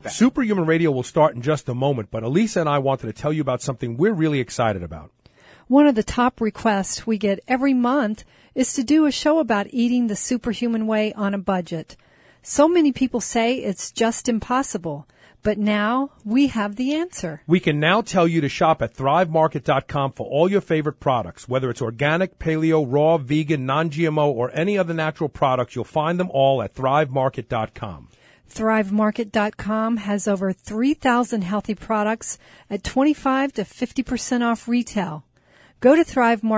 that. Superhuman Radio will start in just a moment, but Elisa and I wanted to tell you about something we're really excited about. One of the top requests we get every month is to do a show about eating the superhuman way on a budget. So many people say it's just impossible, but now we have the answer. We can now tell you to shop at ThriveMarket.com for all your favorite products. Whether it's organic, paleo, raw, vegan, non-GMO, or any other natural products, you'll find them all at ThriveMarket.com. ThriveMarket.com has over 3,000 healthy products at 25 to 50% off retail. Go to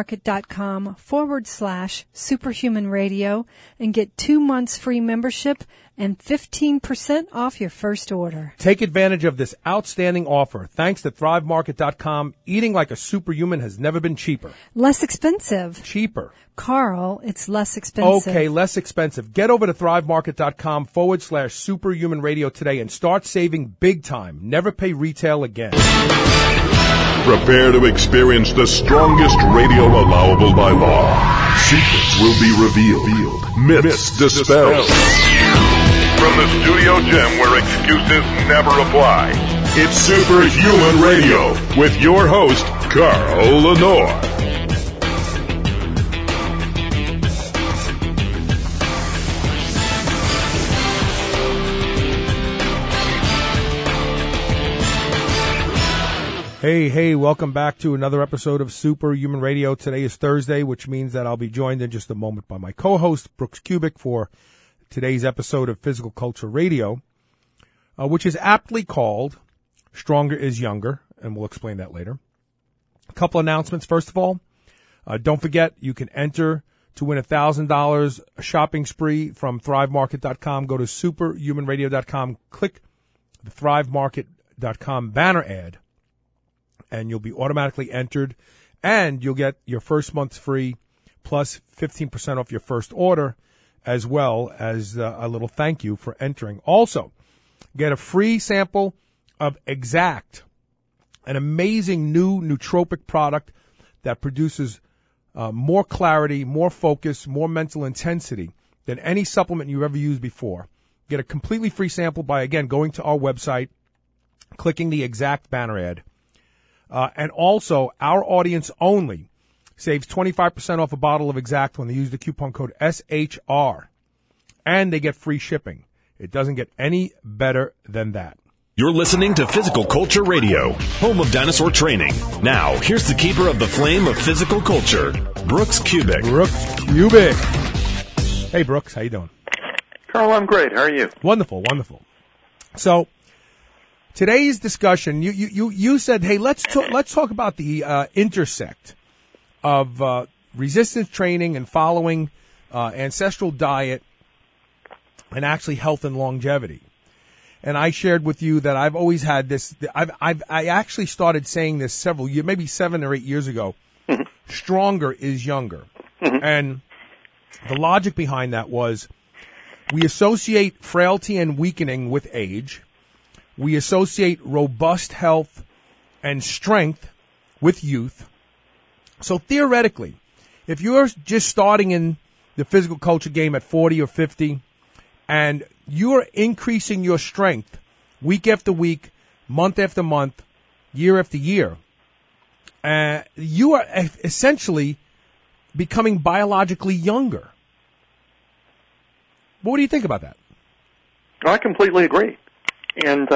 ThriveMarket.com/Superhuman Radio and get 2 months free membership and 15% off your first order. Take advantage of this outstanding offer. Thanks to ThriveMarket.com, eating like a superhuman has never been cheaper. Less expensive. Cheaper. Carl, it's less expensive. Okay, less expensive. Get over to ThriveMarket.com/Superhuman Radio today and start saving big time. Never pay retail again. Prepare to experience the strongest radio allowable by law. Secrets will be revealed. Myths dispelled. From the studio gym where excuses never apply, it's Superhuman Radio with your host, Carl Lenore. Hey, welcome back to another episode of Superhuman Radio. Today is Thursday, which means that I'll be joined in just a moment by my co-host, Brooks Kubik, for today's episode of Physical Culture Radio, which is aptly called Stronger is Younger, and we'll explain that later. A couple announcements. First of all, don't forget you can enter to win $1,000 a shopping spree from ThriveMarket.com. Go to superhumanradio.com, click the ThriveMarket.com banner ad, and you'll be automatically entered, and you'll get your first month free plus 15% off your first order, as well as a little thank you for entering. Also, get a free sample of Exact, an amazing new nootropic product that produces more clarity, more focus, more mental intensity than any supplement you've ever used before. Get a completely free sample by, again, going to our website, clicking the Exact banner ad. And also, our audience only saves 25% off a bottle of Exact when they use the coupon code SHR. And they get free shipping. It doesn't get any better than that. You're listening to Physical Culture Radio, home of dinosaur training. Now, here's the keeper of the flame of physical culture, Brooks Kubik. Hey, Brooks, how you doing? Carl, I'm great. How are you? Wonderful. So, today's discussion, you said, hey, let's talk about the intersect of resistance training and following ancestral diet and actually health and longevity. And I shared with you that I've always had this. I actually started saying this several years, maybe 7 or 8 years ago. Mm-hmm. Stronger is younger, mm-hmm. And the logic behind that was we associate frailty and weakening with age. We associate robust health and strength with youth. So theoretically, if you're just starting in the physical culture game at 40 or 50 and you're increasing your strength week after week, month after month, year after year, you are essentially becoming biologically younger. What do you think about that? I completely agree. And,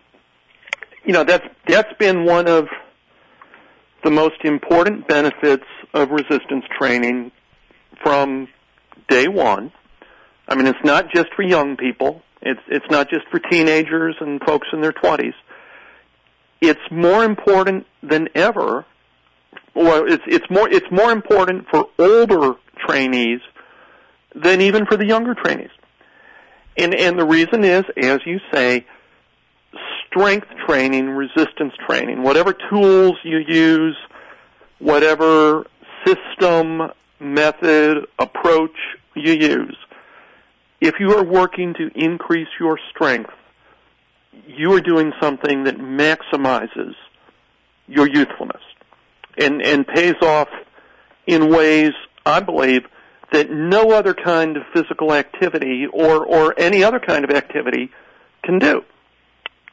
that's been one of the most important benefits of resistance training from day one. I mean, it's not just for young people. It's not just for teenagers and folks in their 20s. It's more important than ever. Well, it's more important for older trainees than even for the younger trainees. And the reason is, as you say, strength training, resistance training, whatever tools you use, whatever system, method, approach you use, if you are working to increase your strength, you are doing something that maximizes your youthfulness and pays off in ways, I believe, that no other kind of physical activity or any other kind of activity can do.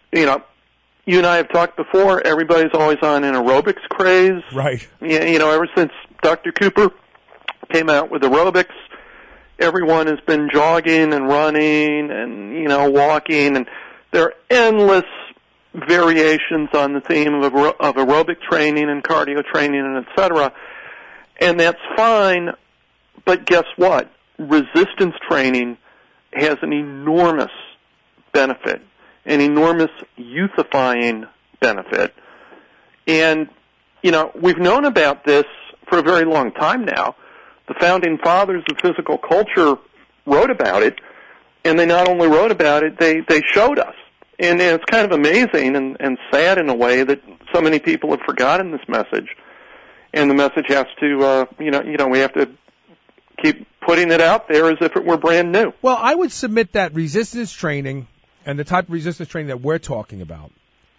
you know, you and I have talked before, everybody's always on an aerobics craze. Right. You know, ever since Dr. Cooper came out with aerobics, everyone has been jogging and running and, you know, walking, and there are endless variations on the theme of aerobic training and cardio training and et cetera. And that's fine, but guess what? Resistance training has an enormous benefit, an enormous youthifying benefit. And, you know, we've known about this for a very long time now. The founding fathers of physical culture wrote about it, and they not only wrote about it, they showed us. And it's kind of amazing and sad in a way that so many people have forgotten this message. And the message has to, we have to keep putting it out there as if it were brand new. Well, I would submit that resistance training and the type of resistance training that we're talking about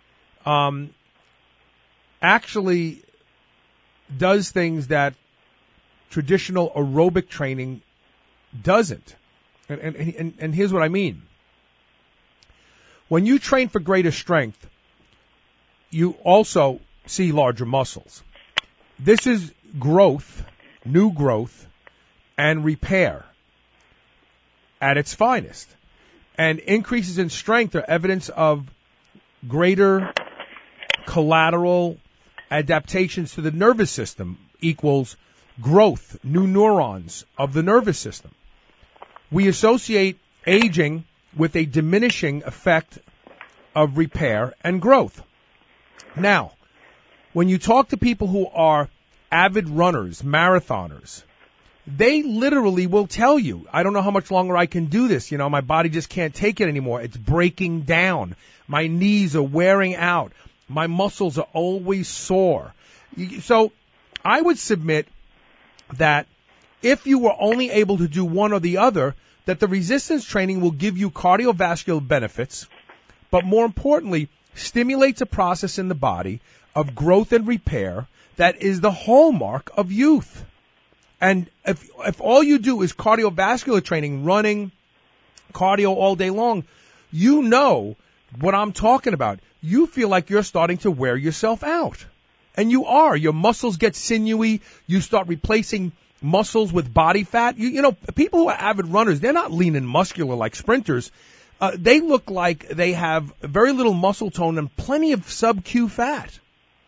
actually does things that traditional aerobic training doesn't. And here's what I mean. When you train for greater strength, you also see larger muscles. This is growth, new growth, and repair at its finest. And increases in strength are evidence of greater collateral adaptations to the nervous system equals growth, new neurons of the nervous system. We associate aging with a diminishing effect of repair and growth. Now, when you talk to people who are avid runners, marathoners, they literally will tell you, I don't know how much longer I can do this. You know, my body just can't take it anymore. It's breaking down. My knees are wearing out. My muscles are always sore. So I would submit that if you were only able to do one or the other, that the resistance training will give you cardiovascular benefits, but more importantly, stimulates a process in the body of growth and repair that is the hallmark of youth. And if all you do is cardiovascular training, running, cardio all day long, you know what I'm talking about. You feel like you're starting to wear yourself out. And you are. Your muscles get sinewy. You start replacing muscles with body fat. You know, people who are avid runners, they're not lean and muscular like sprinters. They look like they have very little muscle tone and plenty of sub-Q fat.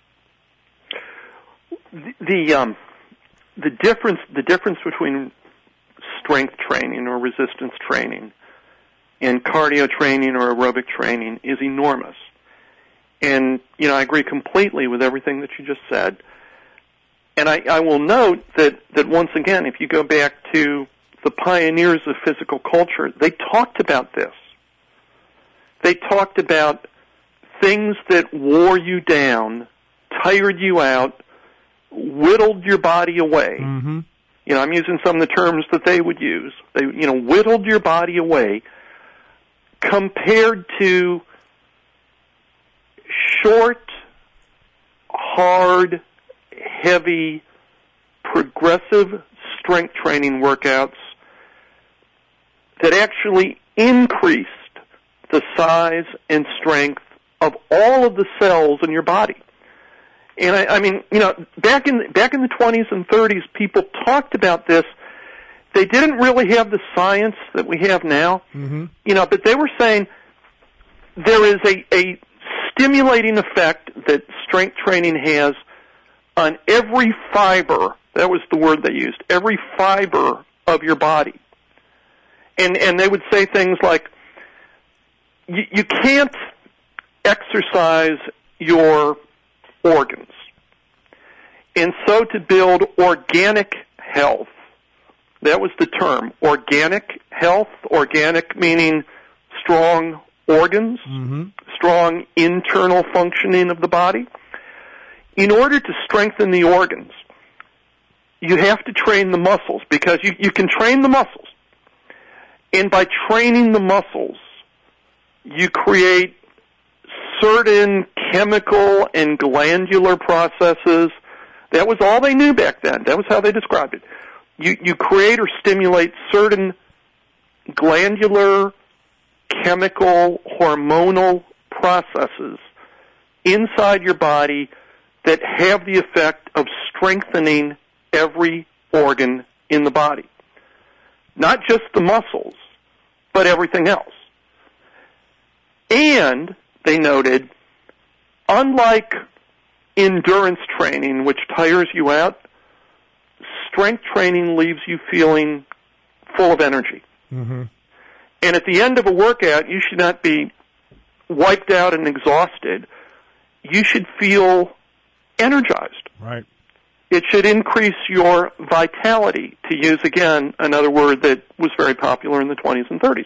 The difference between strength training or resistance training and cardio training or aerobic training is enormous. And, you know, I agree completely with everything that you just said. And I will note that once again, if you go back to the pioneers of physical culture, they talked about this. They talked about things that wore you down, tired you out, whittled your body away. Mm-hmm. You know, I'm using some of the terms that they would use. They, you know, whittled your body away compared to short, hard, heavy, progressive strength training workouts that actually increased the size and strength of all of the cells in your body. And I mean, you know, back in the 20s and 30s, people talked about this. They didn't really have the science that we have now, mm-hmm. you know, but they were saying there is a stimulating effect that strength training has on every fiber. That was the word they used. Every fiber of your body. And they would say things like, you can't exercise your organs. And so to build organic health, that was the term, organic health, organic meaning strong organs, mm-hmm. strong internal functioning of the body. In order to strengthen the organs, you have to train the muscles, because you can train the muscles. And by training the muscles, you create certain chemical and glandular processes. That was all they knew back then. That was how they described it. You create or stimulate certain glandular, chemical, hormonal processes inside your body that have the effect of strengthening every organ in the body. Not just the muscles, but everything else. And they noted, unlike endurance training, which tires you out, strength training leaves you feeling full of energy. Mm-hmm. And at the end of a workout, you should not be wiped out and exhausted. You should feel energized. Right. It should increase your vitality, to use, again, another word that was very popular in the 20s and 30s.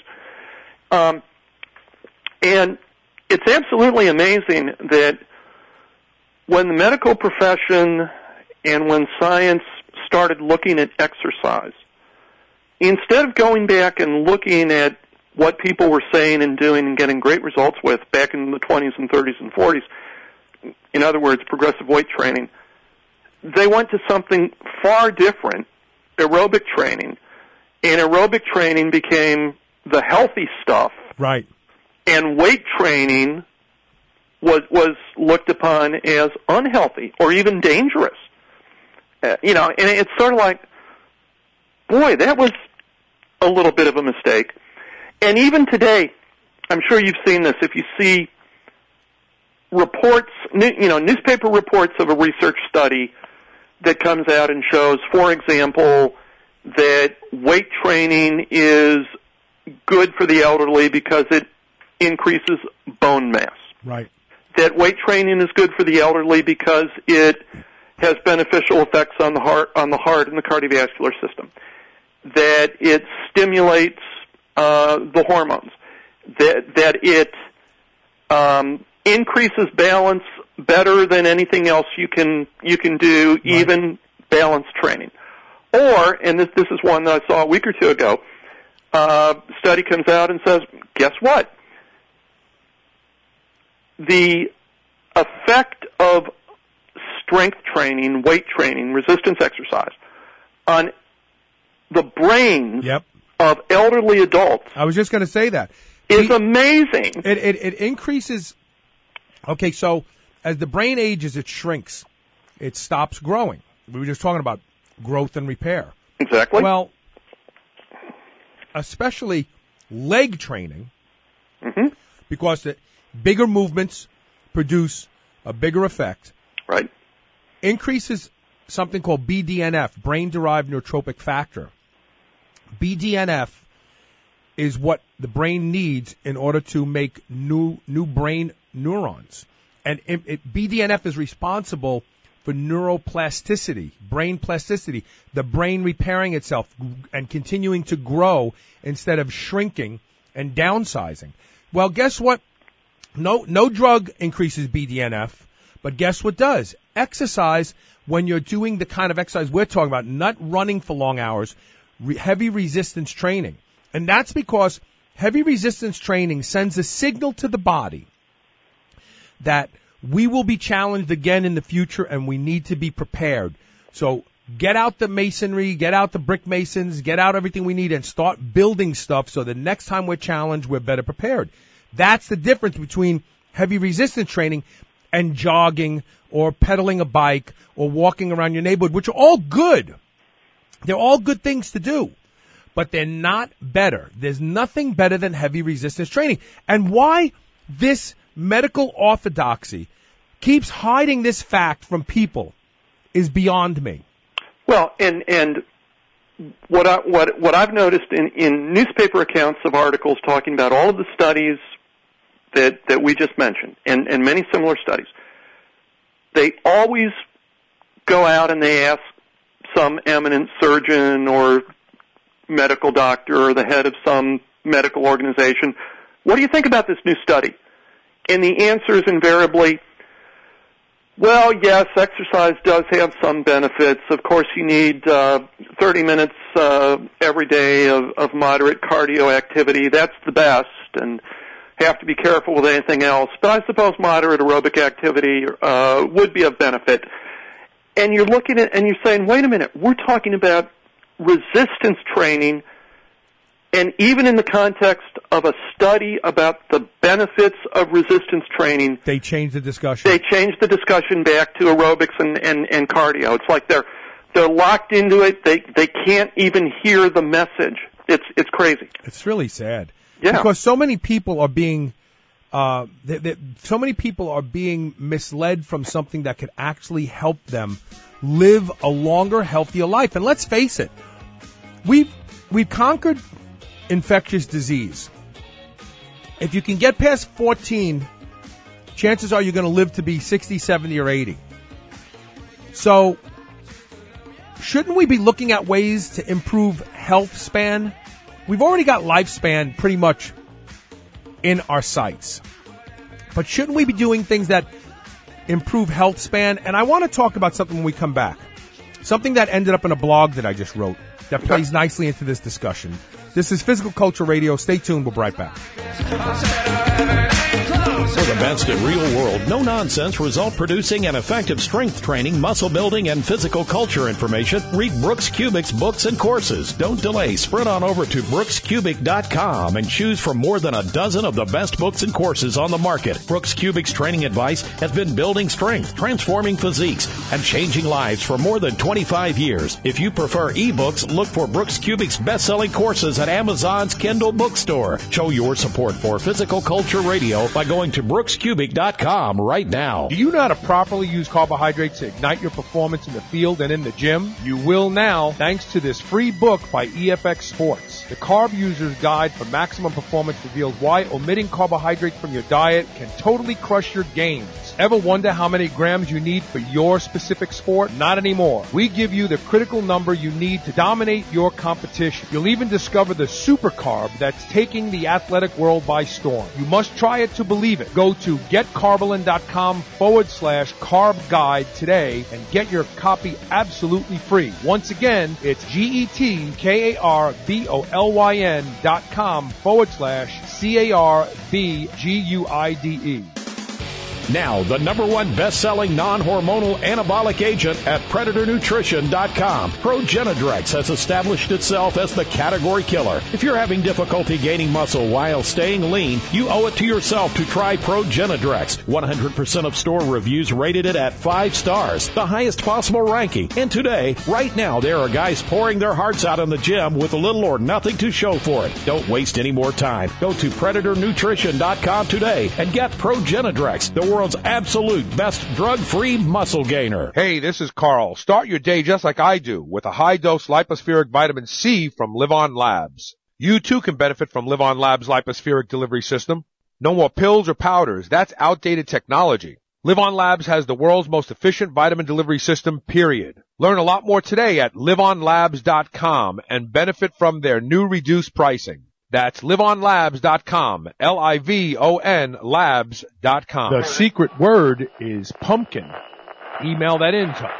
And it's absolutely amazing that when the medical profession and when science started looking at exercise, instead of going back and looking at what people were saying and doing and getting great results with back in the 20s and 30s and 40s, in other words, progressive weight training, they went to something far different, aerobic training. And aerobic training became the healthy stuff. Right. And weight training was looked upon as unhealthy or even dangerous. And it's sort of like, boy, that was a little bit of a mistake. And even today, I'm sure you've seen this, if you see reports, newspaper reports of a research study that comes out and shows, for example, that weight training is good for the elderly because it increases bone mass. Right. That weight training is good for the elderly because it has beneficial effects on the heart and the cardiovascular system. That it stimulates the hormones. That it increases balance better than anything else you can do, right. Even balance training. Or, and this is one that I saw a week or two ago, study comes out and says, guess what? The effect of strength training, weight training, resistance exercise on the brains yep. of elderly adults. I was just going to say that. Is amazing. It increases. Okay, so as the brain ages, it shrinks. It stops growing. We were just talking about growth and repair. Exactly. Well, especially leg training, mm-hmm. because the bigger movements produce a bigger effect. Right. Increases something called BDNF, brain-derived neurotrophic factor. BDNF is what the brain needs in order to make new brain neurons. And BDNF is responsible for neuroplasticity, brain plasticity, the brain repairing itself and continuing to grow instead of shrinking and downsizing. Well, guess what? No drug increases BDNF, but guess what does? Exercise, when you're doing the kind of exercise we're talking about, not running for long hours, heavy resistance training. And that's because heavy resistance training sends a signal to the body that we will be challenged again in the future and we need to be prepared. So get out the masonry, get out the brick masons, get out everything we need and start building stuff so the next time we're challenged, we're better prepared. That's the difference between heavy resistance training and jogging or pedaling a bike or walking around your neighborhood, which are all good. They're all good things to do, but they're not better. There's nothing better than heavy resistance training. And why this medical orthodoxy keeps hiding this fact from people is beyond me. Well, and what I've noticed in newspaper accounts of articles talking about all of the studies that we just mentioned, and many similar studies, they always go out and they ask some eminent surgeon or medical doctor or the head of some medical organization, what do you think about this new study? And the answer is invariably, well, yes, exercise does have some benefits. Of course, you need 30 minutes every day of moderate cardio activity. That's the best, and have to be careful with anything else. But I suppose moderate aerobic activity would be of benefit. And you're looking at and you're saying, wait a minute, we're talking about resistance training And even in the context of a study about the benefits of resistance training, they changed the discussion. They changed the discussion back to aerobics and cardio. It's like they're locked into it. They can't even hear the message. It's crazy. It's really sad. Yeah. Because so many people are being misled from something that could actually help them live a longer, healthier life. And let's face it, we've conquered infectious disease. If you can get past 14, chances are you're going to live to be 60, 70, or 80. So, shouldn't we be looking at ways to improve health span? We've already got lifespan pretty much in our sights. But shouldn't we be doing things that improve health span? And I want to talk about something when we come back. Something that ended up in a blog that I just wrote that plays nicely into this discussion. This is Physical Culture Radio. Stay tuned. We'll be right back. For the best in real world, no nonsense, result producing and effective strength training, muscle building, and physical culture information, read Brooks Kubik's books and courses. Don't delay. Sprint on over to brookskubik.com and choose from more than a dozen of the best books and courses on the market. Brooks Kubik's training advice has been building strength, transforming physiques, and changing lives for more than 25 years. If you prefer ebooks, look for Brooks Kubik's best-selling courses at Amazon's Kindle bookstore. Show your support for Physical Culture Radio by going to brookskubik.com right now. Do you know how to properly use carbohydrates to ignite your performance in the field and in the gym? You will now, thanks to this free book by EFX Sports. The Carb User's Guide for Maximum Performance reveals why omitting carbohydrates from your diet can totally crush your gains. Ever wonder how many grams you need for your specific sport? Not anymore. We give you the critical number you need to dominate your competition. You'll even discover the super carb that's taking the athletic world by storm. You must try it to believe it. Go to getcarbolin.com/carb guide today and get your copy absolutely free. Once again, it's getkarbolin.com/CARBGUIDE. Now, the #1 best-selling non-hormonal anabolic agent at PredatorNutrition.com. ProGenadrex has established itself as the category killer. If you're having difficulty gaining muscle while staying lean, you owe it to yourself to try ProGenadrex. 100% of store reviews rated it at 5 stars, the highest possible ranking. And today, right now, there are guys pouring their hearts out in the gym with little or nothing to show for it. Don't waste any more time. Go to PredatorNutrition.com today and get ProGenadrex, the world's absolute best drug-free muscle gainer. Hey, this is Carl. Start your day just like I do with a high-dose lipospheric vitamin C from Live On Labs. You too can benefit from Live On Labs' lipospheric delivery system. No more pills or powders. That's outdated technology. Live On Labs has the world's most efficient vitamin delivery system, period. Learn a lot more today at liveonlabs.com and benefit from their new reduced pricing. That's liveonlabs.com, LIVON labs.com. The secret word is pumpkin. Email that in to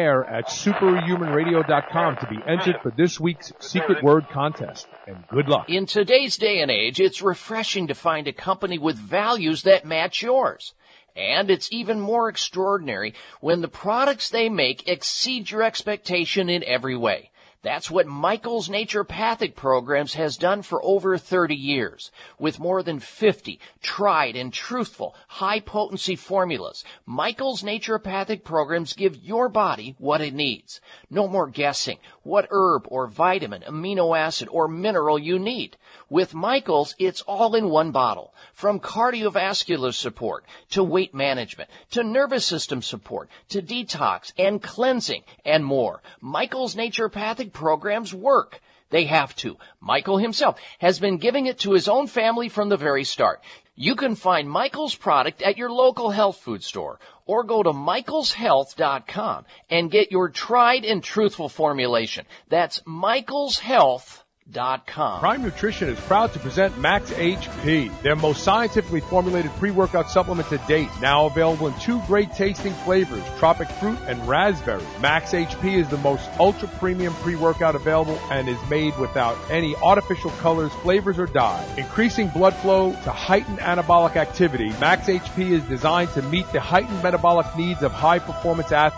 onair@superhumanradio.com to be entered for this week's secret word contest. And good luck. In today's day and age, it's refreshing to find a company with values that match yours. And it's even more extraordinary when the products they make exceed your expectation in every way. That's what Michael's Naturopathic Programs has done for over 30 years. With more than 50 tried and truthful high-potency formulas, Michael's Naturopathic Programs give your body what it needs. No more guessing what herb or vitamin, amino acid, or mineral you need. With Michael's, it's all in one bottle. From cardiovascular support, to weight management, to nervous system support, to detox and cleansing, and more. Michael's Naturopathic Programs work. They have to. Michael himself has been giving it to his own family from the very start. You can find Michael's product at your local health food store or go to michaelshealth.com and get your tried and truthful formulation. That's michaelshealth.com. Prime Nutrition is proud to present Max HP, their most scientifically formulated pre-workout supplement to date. Now available in 2 great tasting flavors, tropic fruit and raspberry. Max HP is the most ultra premium pre-workout available and is made without any artificial colors, flavors, or dye. Increasing blood flow to heighten anabolic activity, Max HP is designed to meet the heightened metabolic needs of high performance athletes.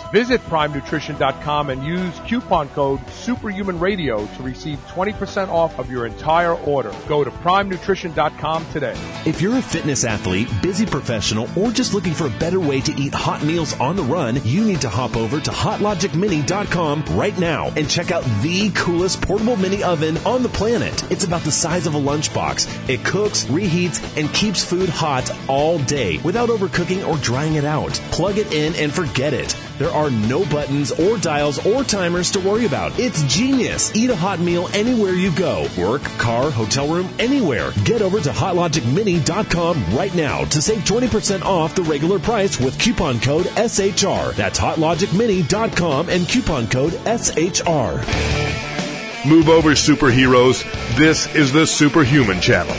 Visit PrimeNutrition.com and use coupon code SuperhumanRadio to receive 20% off of your entire order. Go to PrimeNutrition.com today. If you're a fitness athlete, busy professional, or just looking for a better way to eat hot meals on the run, you need to hop over to HotLogicMini.com right now and check out the coolest portable mini oven on the planet. It's about the size of a lunchbox. It cooks, reheats, and keeps food hot all day without overcooking or drying it out. Plug it in and forget it. There are no buttons or dials or timers to worry about. It's genius. Eat a hot meal anywhere you go. Work, car, hotel room, anywhere. Get over to HotLogicMini.com right now to save 20% off the regular price with coupon code SHR. That's HotLogicMini.com and coupon code SHR. Move over, superheroes. This is the Superhuman Channel.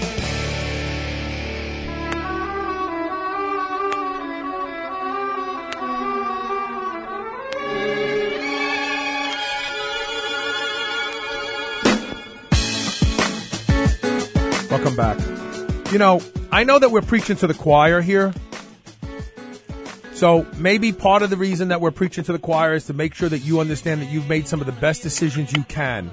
Welcome back. You know, I know that we're preaching to the choir here. So maybe part of the reason that we're preaching to the choir is to make sure that you understand that you've made some of the best decisions you can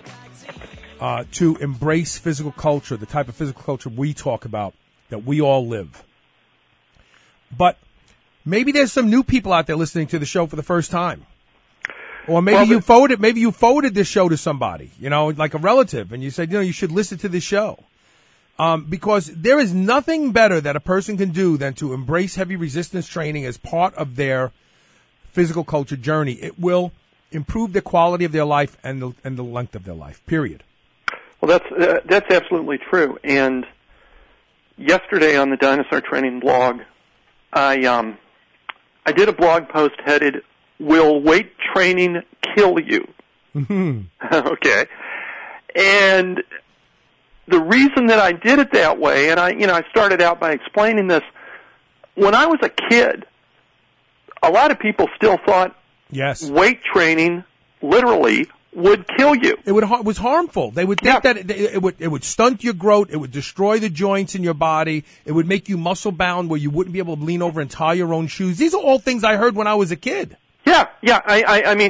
to embrace physical culture, the type of physical culture we talk about, that we all live. But maybe there's some new people out there listening to the show for the first time. Or maybe you forwarded this show to somebody, you know, like a relative, and you said, you know, you should listen to this show. Because there is nothing better that a person can do than to embrace heavy resistance training as part of their physical culture journey. It will improve the quality of their life and the length of their life, period. Well, that's absolutely true. And yesterday on the Dinosaur Training blog, I did a blog post headed, "Will weight training kill you?" Mm-hmm. Okay. And the reason that I did it that way, and I started out by explaining this, when I was a kid, a lot of people still thought weight training literally would kill you. It was harmful. They would think that it would stunt your growth. It would destroy the joints in your body. It would make you muscle bound where you wouldn't be able to lean over and tie your own shoes. These are all things I heard when I was a kid. Yeah. I mean,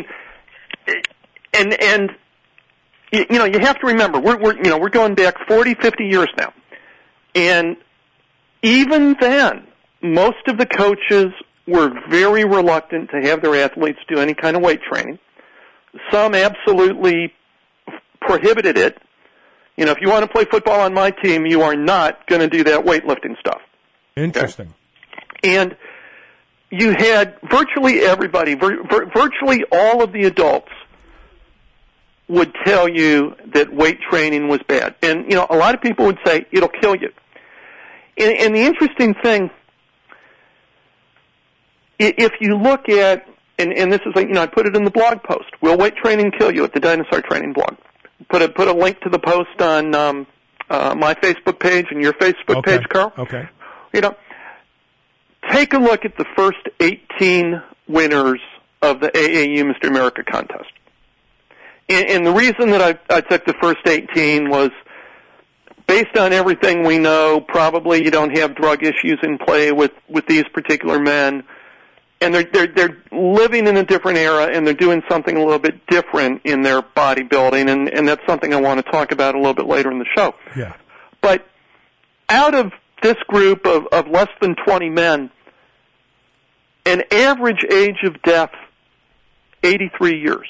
and you know, you have to remember, we're going back 40, 50 years now. And even then, most of the coaches were very reluctant to have their athletes do any kind of weight training. Some absolutely prohibited it. You know, if you want to play football on my team, you are not going to do that weightlifting stuff. Interesting. Okay? And you had virtually everybody, virtually all of the adults would tell you that weight training was bad. And, you know, a lot of people would say, it'll kill you. And the interesting thing, if you look at, and this is like, you know, I put it in the blog post, "Will weight training kill you?" at the Dinosaur Training blog. Put a link to the post on my Facebook page and your Facebook page, Carl. Okay. You know, take a look at the first 18 winners of the AAU Mr. America contest. And the reason that I took the first 18 was based on everything we know, probably you don't have drug issues in play with these particular men. And they're living in a different era, and they're doing something a little bit different in their bodybuilding, and that's something I want to talk about a little bit later in the show. Yeah. But out of this group of less than 20 men, an average age of death, 83 years.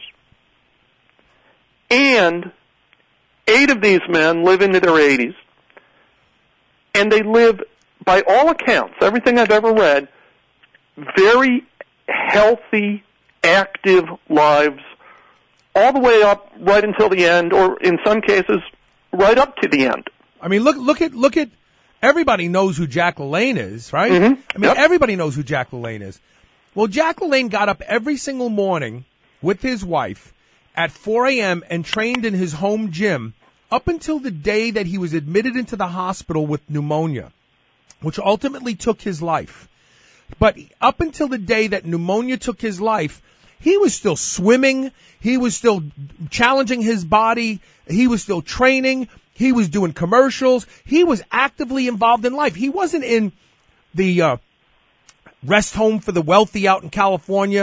And 8 of these men live into their 80s, and they live, by all accounts, everything I've ever read, very healthy, active lives all the way up right until the end, or in some cases, right up to the end. I mean, look at everybody knows who Jack LaLanne is, right? Mm-hmm. I mean, everybody knows who Jack LaLanne is. Well, Jack LaLanne got up every single morning with his wife at 4 a.m. and trained in his home gym up until the day that he was admitted into the hospital with pneumonia, which ultimately took his life. But up until the day that pneumonia took his life, he was still swimming. He was still challenging his body. He was still training. He was doing commercials. He was actively involved in life. He wasn't in the rest home for the wealthy out in California,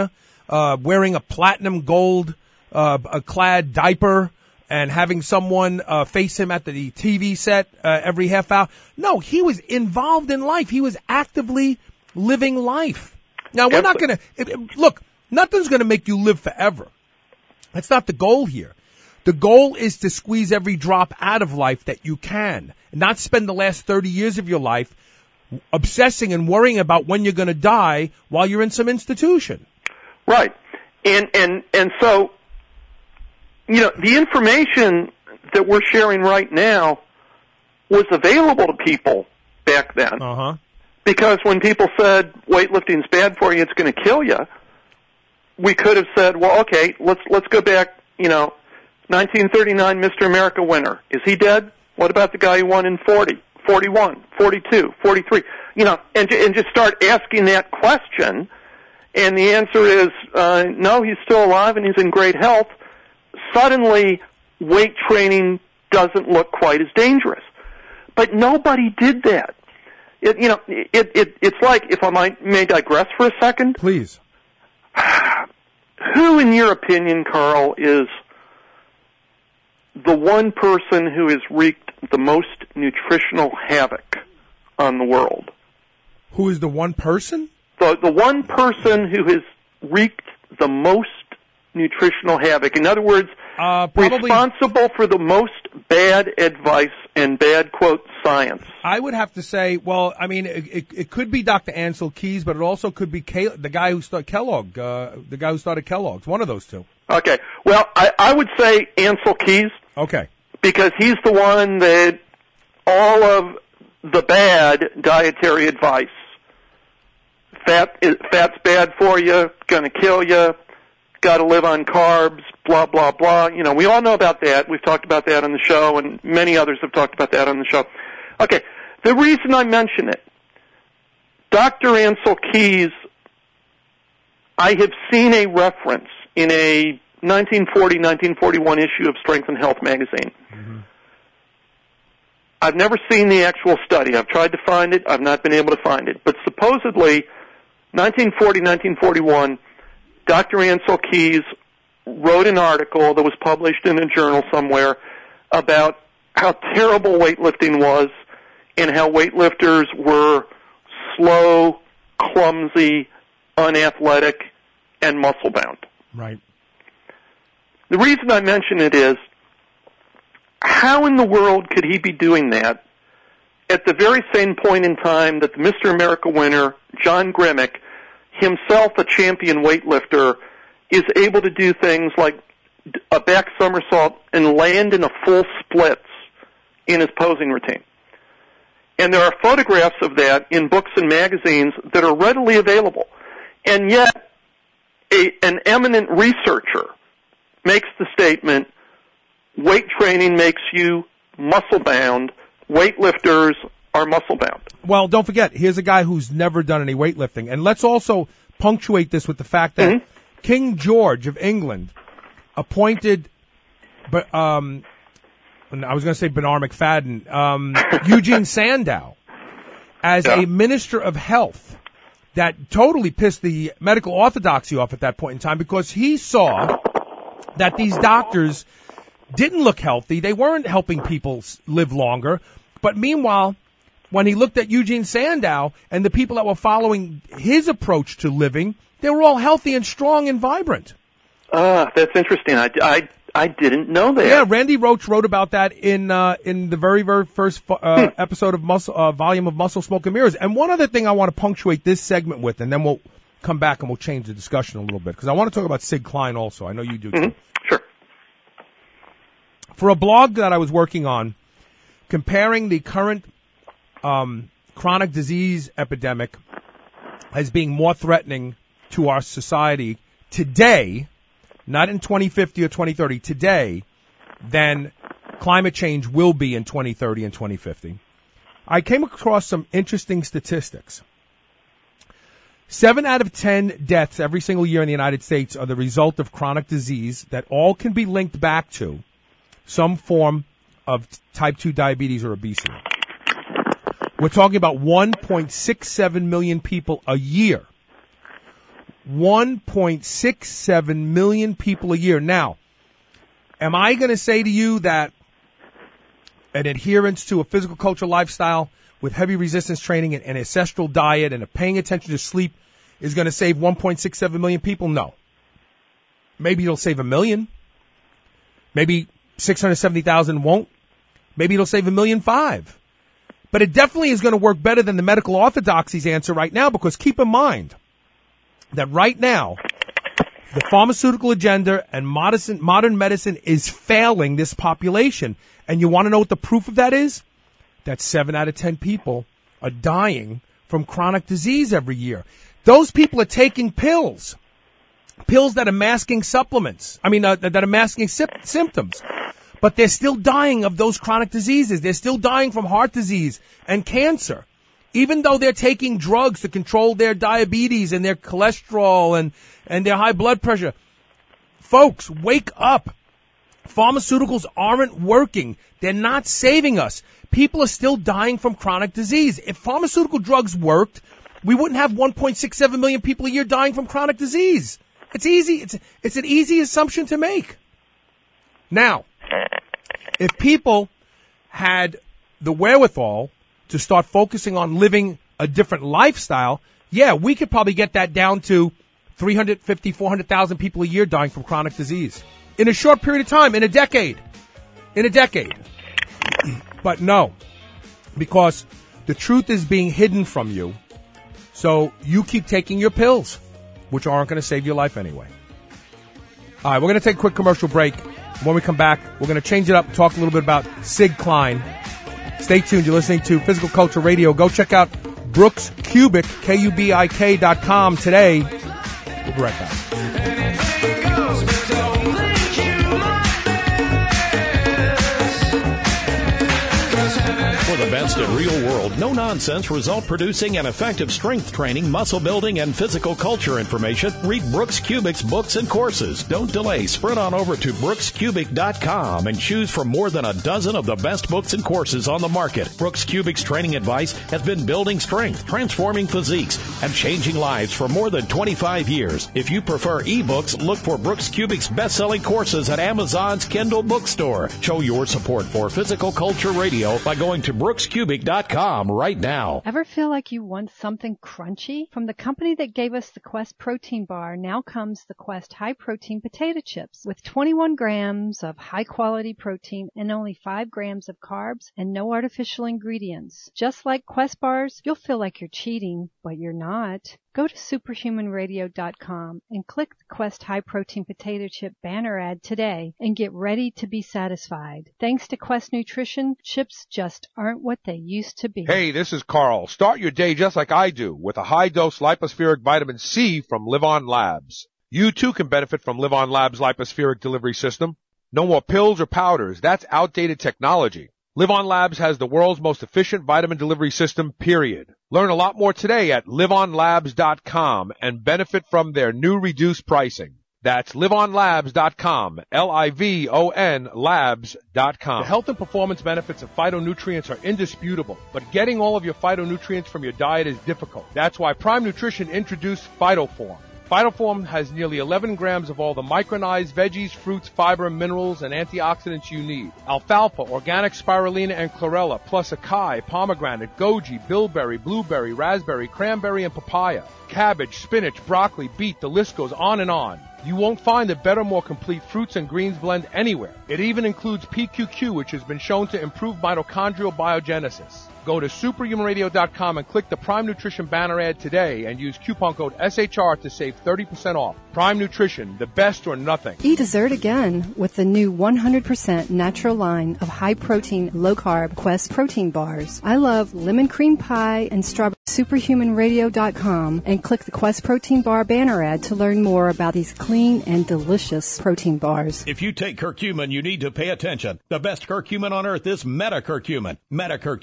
wearing a platinum gold a clad diaper and having someone face him at the TV set every half hour. No, he was involved in life. He was actively living life. Now, we're not going to – look, nothing's going to make you live forever. That's not the goal here. The goal is to squeeze every drop out of life that you can, not spend the last 30 years of your life obsessing and worrying about when you're going to die while you're in some institution. Right. And so, you know, the information that we're sharing right now was available to people back then. Uh-huh. Because when people said weightlifting's bad for you, it's going to kill you, we could have said, well, okay, let's go back, you know, 1939 Mr. America winner. Is he dead? What about the guy who won in 40, 41, 42, 43? You know, and just start asking that question, and the answer is no, he's still alive and he's in great health. Suddenly, weight training doesn't look quite as dangerous. But nobody did that. It's like, if I may digress for a second. Please. Who, in your opinion, Carl, is the one person who has wreaked the most nutritional havoc on the world? Who is the one person? The one person who has wreaked the most nutritional havoc. In other words, responsible for the most bad advice and bad, quote, science. I would have to say, well, I mean, it could be Dr. Ansel Keys, but it also could be the guy who started Kellogg, the guy who started Kellogg's, one of those two. Okay. Well, I would say Ansel Keys. Okay. Because he's the one that all of the bad dietary advice, fat's bad for you, gonna kill you, gotta live on carbs, blah, blah, blah. You know, we all know about that. We've talked about that on the show, and many others have talked about that on the show. Okay, the reason I mention it, Dr. Ansel Keys, I have seen a reference in a 1940-1941 issue of Strength and Health magazine. Mm-hmm. I've never seen the actual study. I've tried to find it. I've not been able to find it. But supposedly, 1940-1941, Dr. Ansel Keys wrote an article that was published in a journal somewhere about how terrible weightlifting was and how weightlifters were slow, clumsy, unathletic, and muscle-bound. Right. The reason I mention it is, how in the world could he be doing that at the very same point in time that the Mr. America winner, John Grimmick, himself a champion weightlifter, is able to do things like a back somersault and land in a full splits in his posing routine? And there are photographs of that in books and magazines that are readily available. And yet, an eminent researcher makes the statement, weight training makes you muscle-bound, weightlifters are muscle-bound. Well, don't forget, here's a guy who's never done any weightlifting. And let's also punctuate this with the fact that King George of England appointed, I was going to say Bernard McFadden, Eugene Sandow as a minister of health. That totally pissed the medical orthodoxy off at that point in time, because he saw that these doctors didn't look healthy. They weren't helping people live longer. But meanwhile, when he looked at Eugene Sandow and the people that were following his approach to living, they were all healthy and strong and vibrant. That's interesting. I didn't know that. Yeah, Randy Roach wrote about that in the very, very first episode of volume of Muscle, Smoke, and Mirrors. And one other thing I want to punctuate this segment with, and then we'll come back and we'll change the discussion a little bit, because I want to talk about Sid Klein also. I know you do too. Sure. For a blog that I was working on, comparing the current chronic disease epidemic as being more threatening to our society today, not in 2050 or 2030, today, than climate change will be in 2030 and 2050. I came across some interesting statistics. 7 out of 10 deaths every single year in the United States are the result of chronic disease that all can be linked back to some form of type 2 diabetes or obesity. We're talking about 1.67 million people a year 1.67 million people a year. Now, am I going to say to you that an adherence to a physical culture lifestyle with heavy resistance training and an ancestral diet and a paying attention to sleep is going to save 1.67 million people? No. Maybe it'll save 1 million. Maybe 670,000 won't. Maybe it'll save 1.5 million. But it definitely is going to work better than the medical orthodoxy's answer right now, because keep in mind that right now the pharmaceutical agenda and modern medicine is failing this population. And you want to know what the proof of that is? That 7 out of 10 people are dying from chronic disease every year. Those people are taking pills that are masking supplements. That are masking symptoms. But they're still dying of those chronic diseases. They're still dying from heart disease and cancer, even though they're taking drugs to control their diabetes and their cholesterol and their high blood pressure. Folks, wake up. Pharmaceuticals aren't working. They're not saving us. People are still dying from chronic disease. If pharmaceutical drugs worked, we wouldn't have 1.67 million people a year dying from chronic disease. It's easy. It's an easy assumption to make. Now, if people had the wherewithal to start focusing on living a different lifestyle, yeah, we could probably get that down to 350, 400,000 people a year dying from chronic disease in a short period of time, in a decade. But no, because the truth is being hidden from you. So you keep taking your pills, which aren't going to save your life anyway. All right, we're going to take a quick commercial break. When we come back, we're going to change it up, talk a little bit about Sig Klein. Stay tuned. You're listening to Physical Culture Radio. Go check out Brooks Kubik, KUBIK.com today. We'll be right back. For the best in real world, no nonsense, result producing and effective strength training, muscle building, and physical culture information, read Brooks Kubik's books and courses. Don't delay. Sprint on over to BrooksKubik.com and choose from more than a dozen of the best books and courses on the market. Brooks Kubik's training advice has been building strength, transforming physiques, and changing lives for more than 25 years. If you prefer ebooks, look for Brooks Kubik's best-selling courses at Amazon's Kindle bookstore. Show your support for Physical Culture Radio by going to BrooksKubik.com right now. Ever feel like you want something crunchy? From the company that gave us the Quest protein bar, now comes the Quest high protein potato chips with 21 grams of high quality protein and only 5 grams of carbs and no artificial ingredients. Just like Quest bars, you'll feel like you're cheating, but you're not. Go to superhumanradio.com and click the Quest High Protein Potato Chip banner ad today and get ready to be satisfied. Thanks to Quest Nutrition, chips just aren't what they used to be. Hey, this is Carl. Start your day just like I do with a high-dose lipospheric vitamin C from Livon Labs. You too can benefit from Livon Labs' lipospheric delivery system. No more pills or powders. That's outdated technology. Livon Labs has the world's most efficient vitamin delivery system, period. Learn a lot more today at livonlabs.com and benefit from their new reduced pricing. That's livonlabs.com, Livon labs.com. The health and performance benefits of phytonutrients are indisputable, but getting all of your phytonutrients from your diet is difficult. That's why Prime Nutrition introduced PhytoForm. PhytoForm has nearly 11 grams of all the micronized veggies, fruits, fiber, minerals, and antioxidants you need. Alfalfa, organic spirulina, and chlorella, plus acai, pomegranate, goji, bilberry, blueberry, raspberry, cranberry, and papaya. Cabbage, spinach, broccoli, beet, the list goes on and on. You won't find a better, more complete fruits and greens blend anywhere. It even includes PQQ, which has been shown to improve mitochondrial biogenesis. Go to superhumanradio.com and click the Prime Nutrition banner ad today and use coupon code SHR to save 30% off. Prime Nutrition, the best or nothing. Eat dessert again with the new 100% natural line of high-protein, low-carb Quest protein bars. I love lemon cream pie and strawberry. Superhumanradio.com and click the Quest protein bar banner ad to learn more about these clean and delicious protein bars. If you take curcumin, you need to pay attention. The best curcumin on earth is metacurcumin. Metacurcumin is up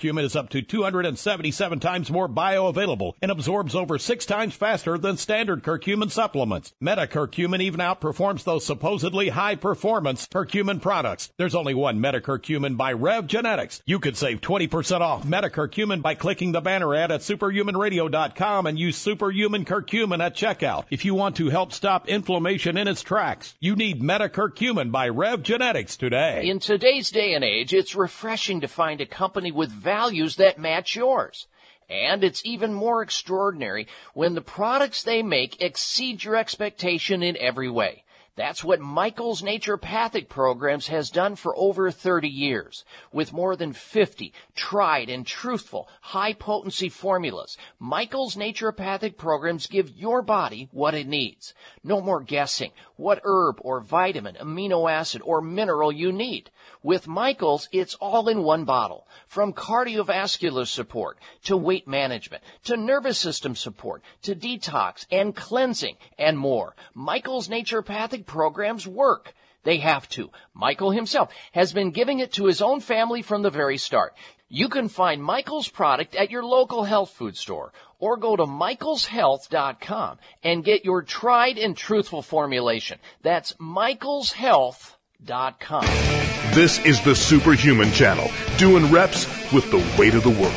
up to 277 times more bioavailable and absorbs over 6 times faster than standard curcumin supplements. Metacurcumin even outperforms those supposedly high-performance curcumin products. There's only one Metacurcumin by Rev Genetics. You could save 20% off Metacurcumin by clicking the banner ad at superhumanradio.com and use Superhuman Curcumin at checkout. If you want to help stop inflammation in its tracks, you need Metacurcumin by Rev Genetics today. In today's day and age, it's refreshing to find a company with values that match yours. And it's even more extraordinary when the products they make exceed your expectation in every way. That's what Michael's Naturopathic Programs has done for over 30 years. With more than 50 tried and truthful high-potency formulas, Michael's Naturopathic Programs give your body what it needs. No more guessing what herb or vitamin, amino acid, or mineral you need. With Michael's, it's all in one bottle. From cardiovascular support, to weight management, to nervous system support, to detox and cleansing, and more. Michael's Naturopathic Programs work. They have to. Michael himself has been giving it to his own family from the very start. You can find Michael's product at your local health food store or go to michaelshealth.com and get your tried and truthful formulation. That's michaelshealth.com. This is the Superhuman Channel, doing reps with the weight of the world.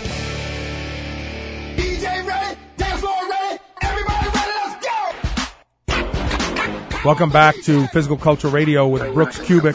DJ ready, dance floor ready, everybody ready, let's go! Welcome back to Physical Culture Radio with Brooks Kubik.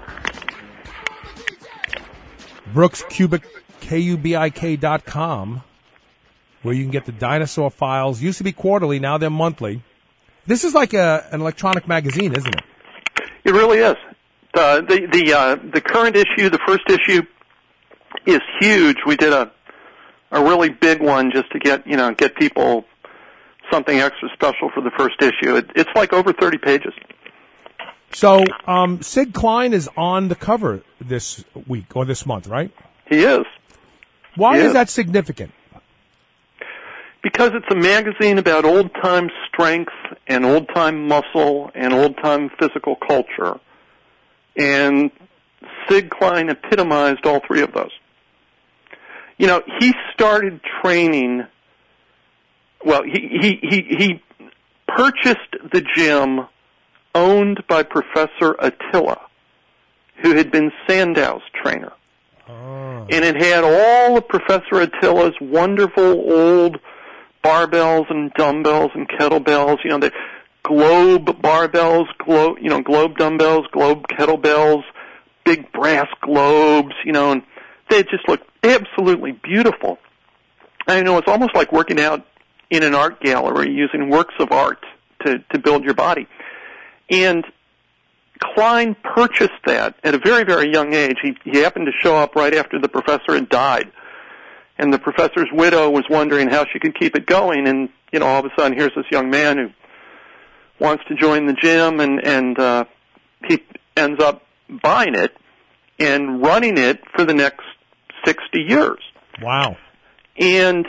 Brooks Kubik, KUBIK.com, where you can get the dinosaur files. Used to be quarterly, now they're monthly. This is like an electronic magazine, isn't it? It really is. The current issue, the first issue, is huge. We did a really big one just to get people something extra special for the first issue. It's like over 30 pages. So, Sid Klein is on the cover this week or this month, right? He is. Why is that significant? Because it's a magazine about old-time strength and old-time muscle and old-time physical culture. And Sid Klein epitomized all three of those. You know, he started training, well, he purchased the gym owned by Professor Attila, who had been Sandow's trainer. Oh. And it had all of Professor Attila's wonderful old barbells and dumbbells and kettlebells, the globe barbells, globe dumbbells, globe kettlebells, big brass globes, and they just looked absolutely beautiful. It's almost like working out in an art gallery using works of art to build your body. And Klein purchased that at a very, very young age. He happened to show up right after the professor had died. And the professor's widow was wondering how she could keep it going. And, all of a sudden, here's this young man who wants to join the gym, and he ends up buying it and running it for the next 60 years. Wow. And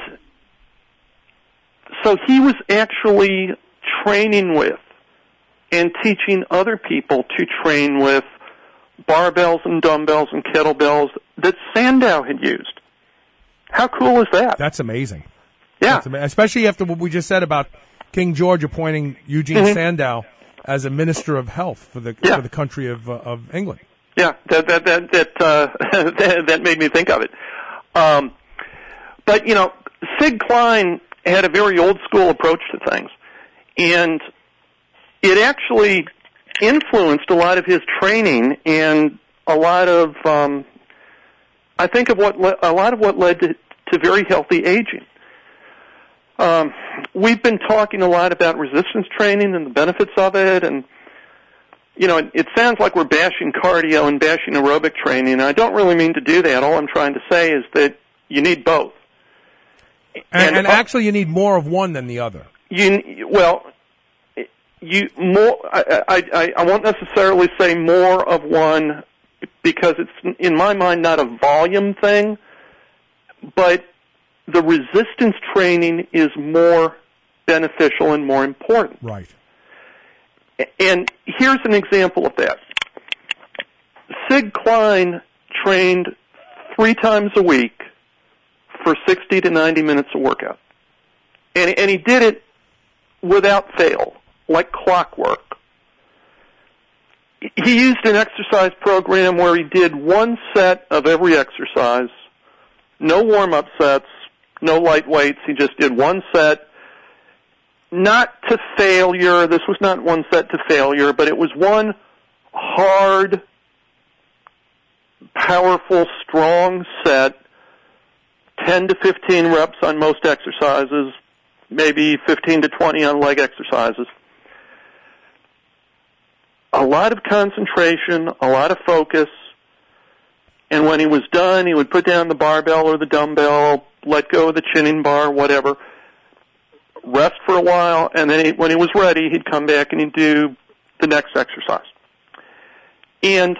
so he was actually training with and teaching other people to train with barbells and dumbbells and kettlebells that Sandow had used. How cool is that? That's amazing. Yeah. Especially after what we just said about King George appointing Eugene Sandow as a minister of health for the country of England. Yeah, that made me think of it. But Sid Klein had a very old school approach to things, and it actually influenced a lot of his training and a lot of I think of what led to very healthy aging. We've been talking a lot about resistance training and the benefits of it, and it sounds like we're bashing cardio and bashing aerobic training, and I don't really mean to do that. All I'm trying to say is that you need both. And actually, you need more of one than the other. I won't necessarily say more of one because it's, in my mind, not a volume thing, but the resistance training is more beneficial and more important. Right. And here's an example of that. Sid Klein trained 3 times a week for 60 to 90 minutes of workout. And he did it without fail, like clockwork. He used an exercise program where he did one set of every exercise, no warm-up sets, no light weights. He just did one set, not to failure. This was not one set to failure, but it was one hard, powerful, strong set, 10 to 15 reps on most exercises, maybe 15 to 20 on leg exercises. A lot of concentration, a lot of focus, and when he was done, he would put down the barbell or the dumbbell, let go of the chinning bar, whatever, rest for a while, and then when he was ready, he'd come back and he'd do the next exercise. And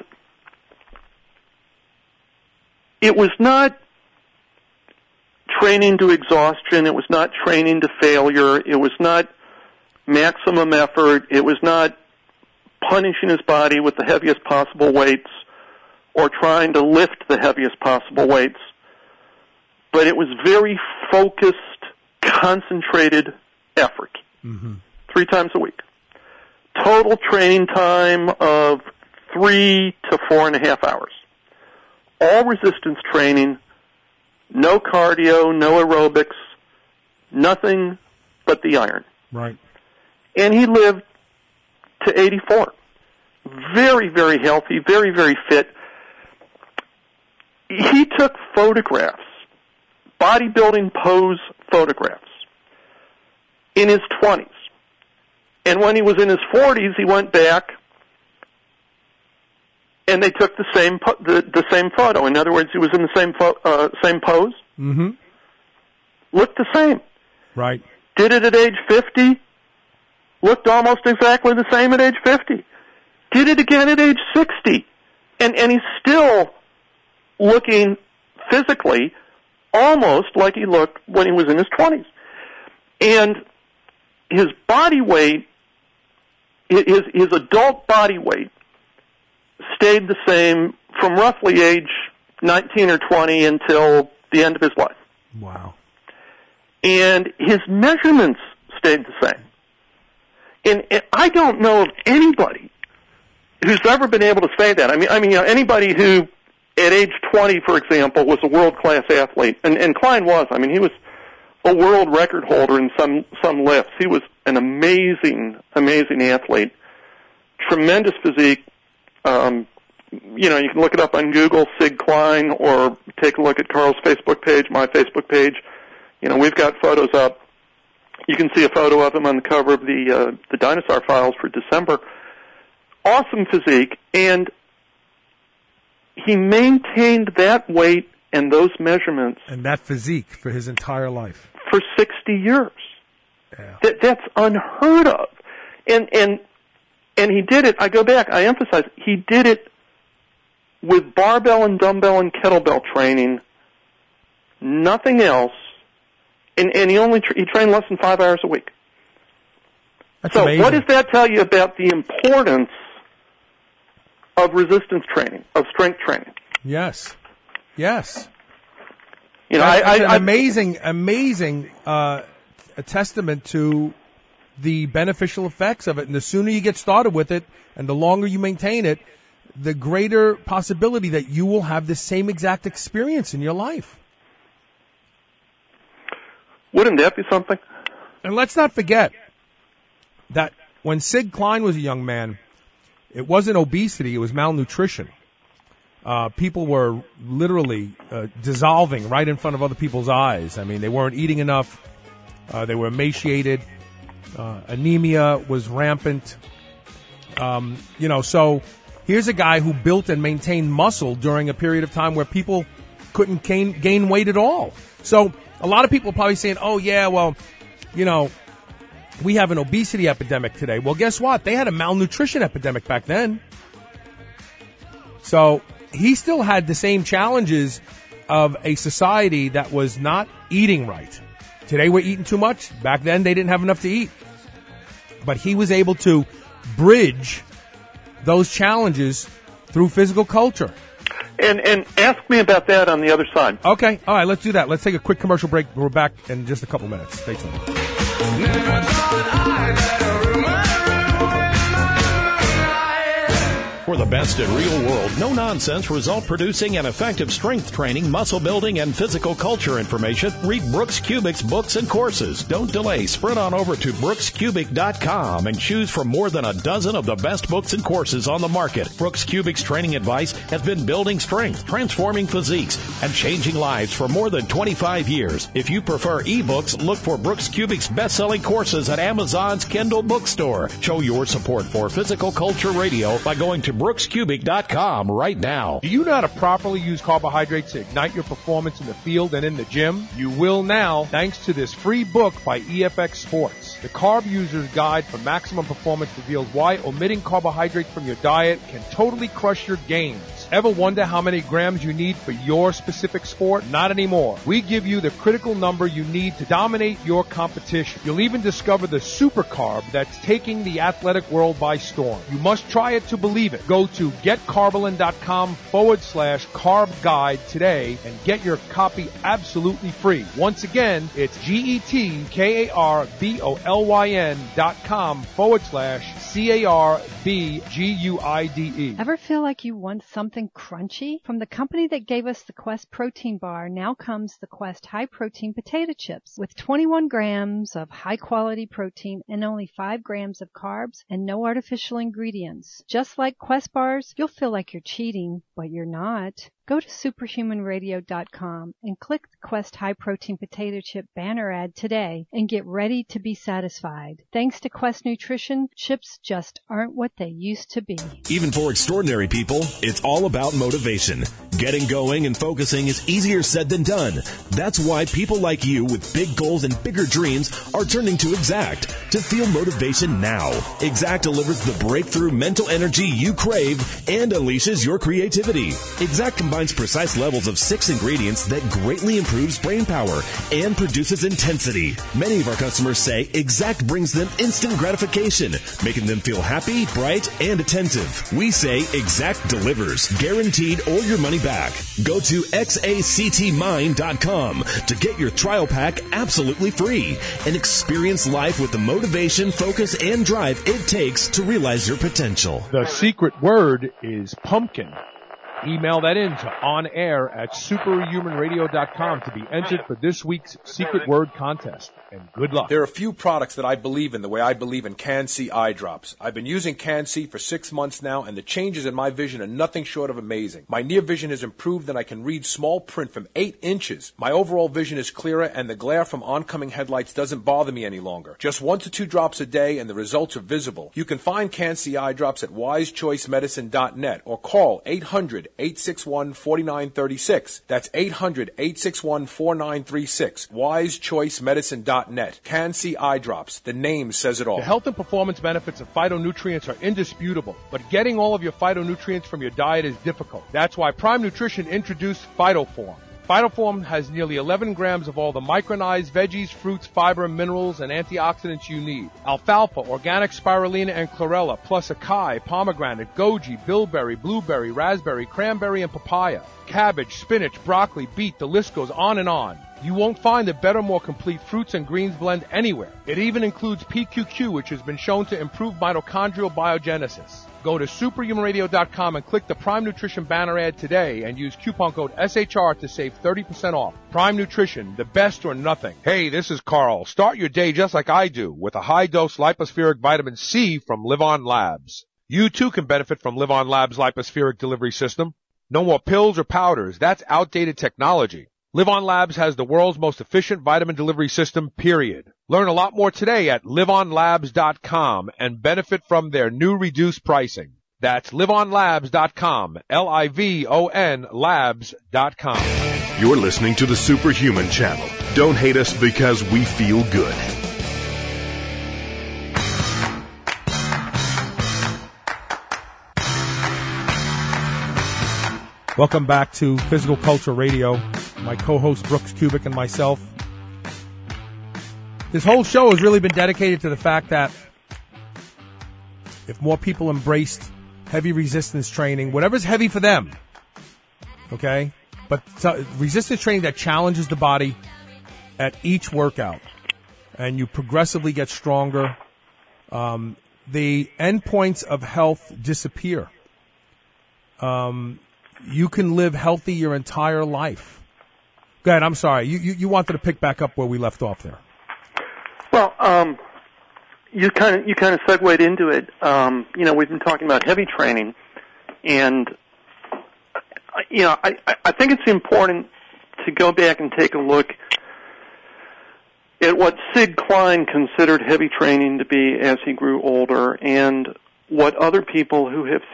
it was not training to exhaustion. It was not training to failure. It was not maximum effort. It was not punishing his body with the heaviest possible weights or trying to lift the heaviest possible weights. But it was very focused, concentrated effort, 3 times a week. Total training time of 3 to 4.5 hours. All resistance training, no cardio, no aerobics, nothing but the iron. Right. And he lived to 84. Very, very healthy, very, very fit. He took photographs, bodybuilding pose photographs, in his 20s. And when he was in his 40s, he went back and they took the same photo. In other words, he was in the same pose. Mm-hmm. Looked the same. Right. Did it at age 50. Looked almost exactly the same at age 50. Did it again at age 60. And he's still looking physically almost like he looked when he was in his 20s. And his body weight, his adult body weight, stayed the same from roughly age 19 or 20 until the end of his life. Wow. And his measurements stayed the same. And I don't know of anybody who's ever been able to say that. I mean, anybody who at age 20, for example, was a world-class athlete, and Klein was. I mean, he was a world record holder in some lifts. He was an amazing, amazing athlete. Tremendous physique. You can look it up on Google, Sig Klein, or take a look at Carl's Facebook page, my Facebook page. We've got photos up. You can see a photo of him on the cover of the Dinosaur Files for December. Awesome physique, and he maintained that weight and those measurements and that physique for his entire life for 60 years. Yeah. That's unheard of. And he did it. I go back. I emphasize he did it with barbell and dumbbell and kettlebell training. Nothing else. And he trained less than 5 hours a week. That's so amazing. What does that tell you about the importance of resistance training, of strength training? Yes. Yes. That's an amazing a testament to the beneficial effects of it. And the sooner you get started with it and the longer you maintain it, the greater possibility that you will have the same exact experience in your life. Wouldn't that be something? And let's not forget that when Sig Klein was a young man, it wasn't obesity, it was malnutrition. People were literally dissolving right in front of other people's eyes. I mean, they weren't eating enough. They were emaciated. Anemia was rampant. So here's a guy who built and maintained muscle during a period of time where people couldn't gain weight at all. So a lot of people are probably saying, oh, yeah, well, we have an obesity epidemic today. Well, guess what? They had a malnutrition epidemic back then. So he still had the same challenges of a society that was not eating right. Today we're eating too much. Back then they didn't have enough to eat. But he was able to bridge those challenges through physical culture. And ask me about that on the other side. Okay. All right, let's do that. Let's take a quick commercial break. We're back in just a couple minutes. Stay tuned. For the best in real world, no nonsense, result producing and effective strength training, muscle building, and physical culture information, read Brooks Kubik's books and courses. Don't delay. Sprint on over to brookskubik.com and choose from more than a dozen of the best books and courses on the market. Brooks Kubik's training advice has been building strength, transforming physiques, and changing lives for more than 25 years. If you prefer ebooks, look for Brooks Kubik's best-selling courses at Amazon's Kindle bookstore. Show your support for Physical Culture Radio by going to brookskubik.com right now. Do you know how to properly use carbohydrates to ignite your performance in the field and in the gym? You will now, thanks to this free book by EFX Sports. The Carb User's Guide for Maximum Performance reveals why omitting carbohydrates from your diet can totally crush your gains. Ever wonder how many grams you need for your specific sport? Not anymore. We give you the critical number you need to dominate your competition. You'll even discover the super carb that's taking the athletic world by storm. You must try it to believe it. Go to getcarbolyn.com/carb guide today and get your copy absolutely free. Once again, it's getkarbolyn.com/CARBGUIDE. Ever feel like you want something crunchy? From the company that gave us the Quest protein bar, now comes the Quest high protein potato chips with 21 grams of high quality protein and only 5 grams of carbs and no artificial ingredients. Just like Quest bars, you'll feel like you're cheating, but you're not. Go to superhumanradio.com and click the Quest High Protein Potato Chip banner ad today and get ready to be satisfied. Thanks to Quest Nutrition, chips just aren't what they used to be. Even for extraordinary people, it's all about motivation. Getting going and focusing is easier said than done. That's why people like you with big goals and bigger dreams are turning to Exact to feel motivation now. Exact delivers the breakthrough mental energy you crave and unleashes your creativity. Exact combines precise levels of 6 ingredients that greatly improves brain power and produces intensity. Many of our customers say Exact brings them instant gratification, making them feel happy, bright, and attentive. We say Exact delivers, guaranteed or your money back. Go to xactmind.com to get your trial pack absolutely free and experience life with the motivation, focus, and drive it takes to realize your potential. The secret word is pumpkin. Email that in to onair@superhumanradio.com to be entered for this week's secret word contest. And good luck. There are a few products that I believe in the way I believe in Can-C eye drops. I've been using Can-C for 6 months now, and the changes in my vision are nothing short of amazing. My near vision has improved, and I can read small print from 8 inches. My overall vision is clearer, and the glare from oncoming headlights doesn't bother me any longer. Just 1 to 2 drops a day, and the results are visible. You can find Can-C eye drops at wisechoicemedicine.net or call 800-861-4936. That's 800-861-4936. wisechoicemedicine.net. Can-C eye drops. The name says it all. The health and performance benefits of phytonutrients are indisputable, but getting all of your phytonutrients from your diet is difficult. That's why Prime Nutrition introduced PhytoForm. PhytoForm has nearly 11 grams of all the micronized veggies, fruits, fiber, minerals, and antioxidants you need. Alfalfa, organic spirulina, and chlorella, plus acai, pomegranate, goji, bilberry, blueberry, raspberry, cranberry, and papaya. Cabbage, spinach, broccoli, beet, the list goes on and on. You won't find a better, more complete fruits and greens blend anywhere. It even includes PQQ, which has been shown to improve mitochondrial biogenesis. Go to superhumanradio.com and click the Prime Nutrition banner ad today and use coupon code SHR to save 30% off. Prime Nutrition, the best or nothing. Hey, this is Carl. Start your day just like I do with a high-dose lipospheric vitamin C from Livon Labs. You too can benefit from Livon Labs' lipospheric delivery system. No more pills or powders. That's outdated technology. Livon Labs has the world's most efficient vitamin delivery system, period. Learn a lot more today at livonlabs.com and benefit from their new reduced pricing. That's livonlabs.com, Livon labs.com. You're listening to the Superhuman Channel. Don't hate us because we feel good. Welcome back to Physical Culture Radio. My co-host Brooks Kubik and myself. This whole show has really been dedicated to the fact that if more people embraced heavy resistance training, whatever's heavy for them, okay? But resistance training that challenges the body at each workout, and you progressively get stronger, the endpoints of health disappear. You can live healthy your entire life. Go ahead, I'm sorry. You wanted to pick back up where we left off there. Well, you kind of segued into it. We've been talking about heavy training, and I think it's important to go back and take a look at what Sid Klein considered heavy training to be as he grew older, and what other people who have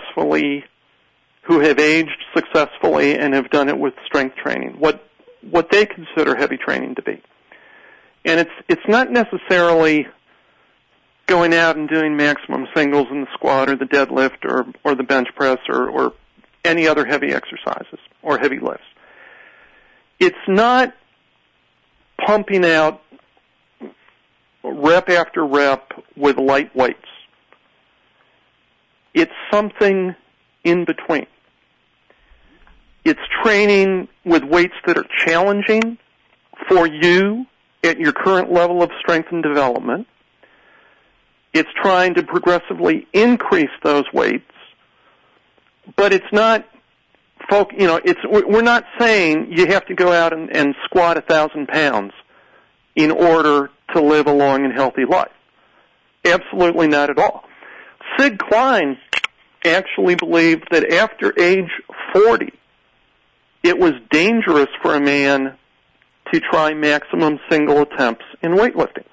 aged successfully and have done it with strength training, what they consider heavy training to be. And it's not necessarily going out and doing maximum singles in the squat or the deadlift or the bench press or any other heavy exercises or heavy lifts. It's not pumping out rep after rep with light weights. It's something in between. It's training with weights that are challenging for you at your current level of strength and development. It's trying to progressively increase those weights, but it's not, we're not saying you have to go out and squat 1,000 pounds in order to live a long and healthy life. Absolutely not at all. Sid Klein actually believed that after age 40, it was dangerous for a man to try maximum single attempts in weightlifting.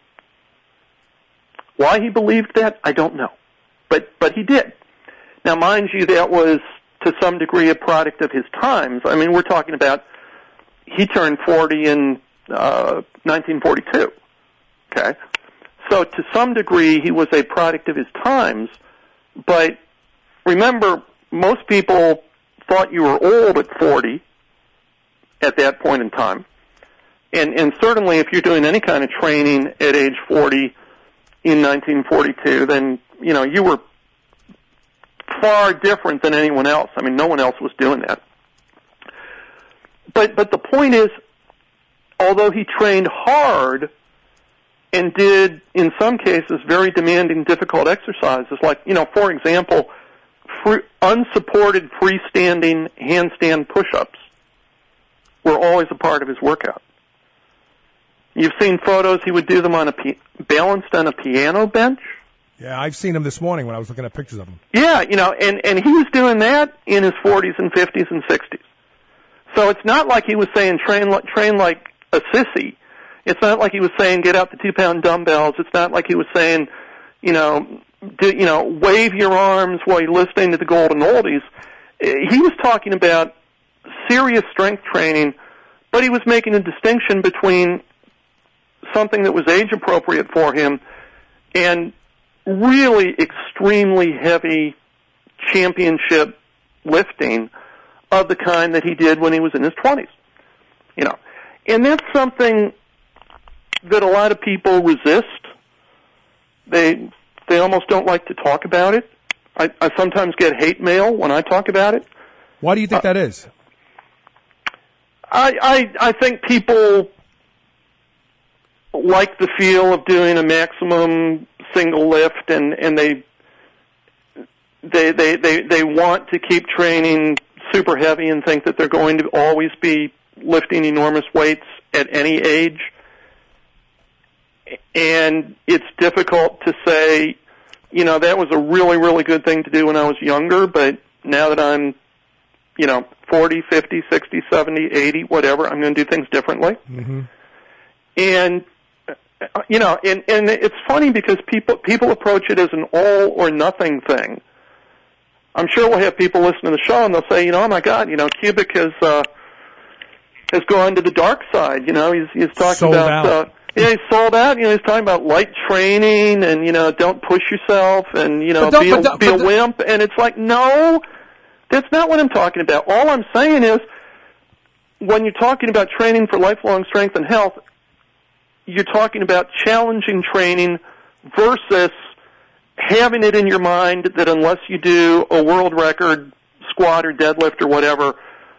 Why he believed that, I don't know. But he did. Now, mind you, that was to some degree a product of his times. I mean, we're talking about, he turned 40 in 1942. Okay? So to some degree, he was a product of his times. But remember, most people thought you were old at 40 at that point in time. And certainly if you're doing any kind of training at age 40 in 1942, then, you were far different than anyone else. I mean, no one else was doing that. But the point is, although he trained hard and did, in some cases, very demanding, difficult exercises, like, for example, unsupported freestanding handstand push-ups were always a part of his workout. You've seen photos, he would do them balanced on a piano bench. Yeah, I've seen him this morning when I was looking at pictures of him. Yeah, and he was doing that in his 40s and 50s and 60s. So it's not like he was saying train like a sissy. It's not like he was saying get out the 2-pound dumbbells. It's not like he was saying, wave your arms while you're listening to the golden oldies. He was talking about serious strength training, but he was making a distinction between something that was age appropriate for him and really extremely heavy championship lifting of the kind that he did when he was in his 20s. And that's something that a lot of people resist. They almost don't like to talk about it. I sometimes get hate mail when I talk about it. Why do you think that is? I think people like the feel of doing a maximum single lift, and they want to keep training super heavy and think that they're going to always be lifting enormous weights at any age. And it's difficult to say, that was a really, really good thing to do when I was younger, but now that I'm, 40, 50, 60, 70, 80, whatever, I'm going to do things differently. Mm-hmm. And, and it's funny because people approach it as an all or nothing thing. I'm sure we'll have people listen to the show and they'll say, oh my God, Kubik has gone to the dark side. He's talking sold about, out. He's sold out. He's talking about light training and, don't push yourself and, be a wimp. And it's like, no, that's not what I'm talking about. All I'm saying is when you're talking about training for lifelong strength and health, you're talking about challenging training versus having it in your mind that unless you do a world record squat or deadlift or whatever,